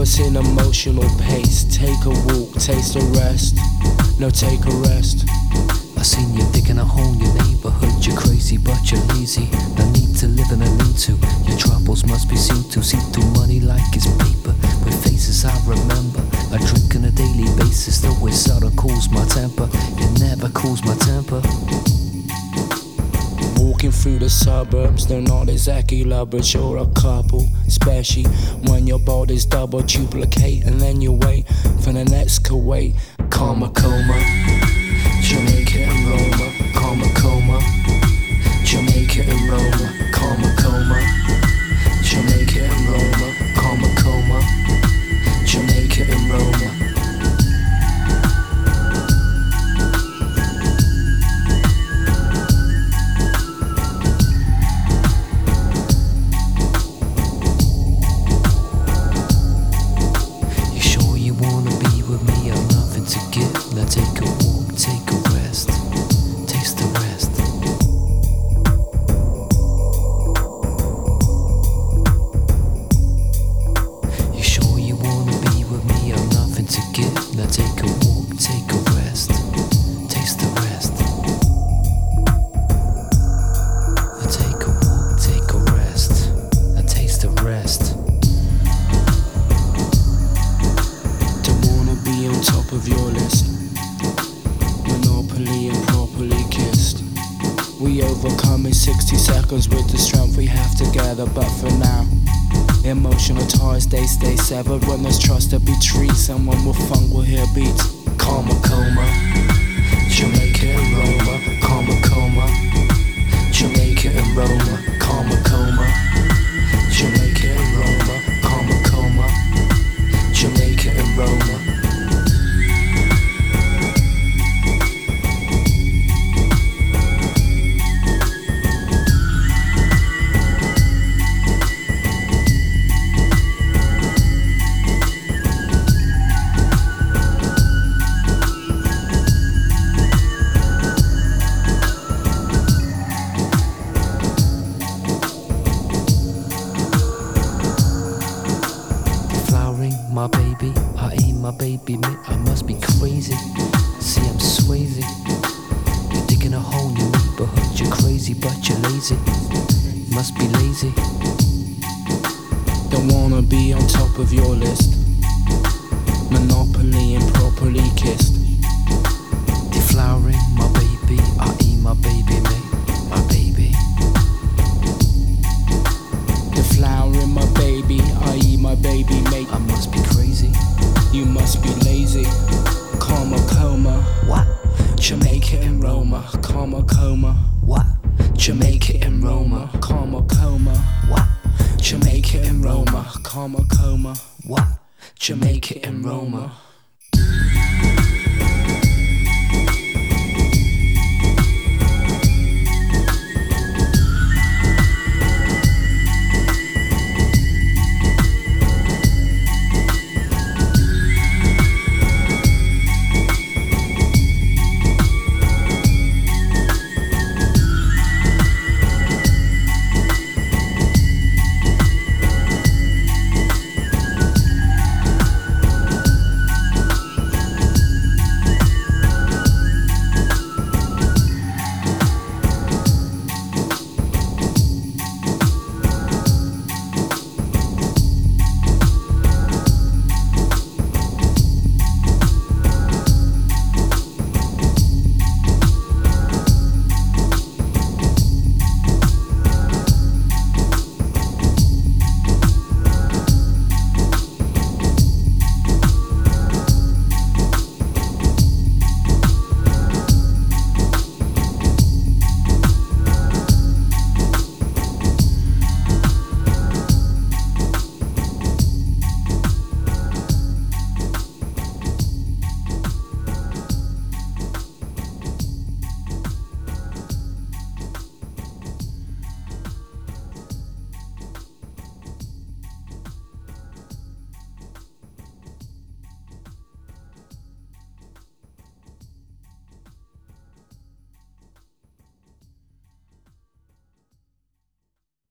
us in emotional pace. Take a walk, taste a rest. No, take a rest. I seen you digging a hole in your neighborhood. You're crazy, but you're lazy. No need to live in a lean-to. Your troubles must be seen to. See through money like it's paper. With faces I remember. I drink on a daily basis. Though it sorta cools my temper. It never cools my temper. Walking through the suburbs, they're not exactly lovers, you're a couple. Especially when your body's double duplicate. And then you wait for the next Kuwait. Karma coma, Jamaica and Roma. Karma coma, Jamaica and Roma. Karma coma, Jamaica and Roma. Karma coma, Jamaica and Roma. Now take a walk, take a rest, taste the rest. You sure you wanna be with me? I've nothing to give. Now take a walk, take a rest, taste the rest. Now take a walk, take a rest, now taste the rest. Don't wanna be on top of your list. Monopoly and properly kissed. We overcome in 60 seconds with the strength we have together. But for now, emotional ties they stay severed. When there's trust to be treated, someone with funk will hear beats. Karma coma, Jamaica and Roma. Karma coma, Jamaica and Roma. Karma coma, Jamaica and Roma. Karma coma, Jamaica and Roma. My baby, I ain't my baby, man, I must be crazy. See, I'm Swayze. You're digging a hole in your neighborhood. You're crazy, but you're lazy. Must be lazy. Don't wanna be on top of your list. Monopoly and properly kissed. Deflowering my baby, I ain't my baby, mate, my baby. Deflowering my baby, I eat my baby, mate. I must be crazy. You must be lazy. Karma coma. What? Jamaica and Roma. Karma coma. What? Jamaica and Roma. Karma coma. What? Jamaica and Roma. Karma coma. What? Jamaica and Roma.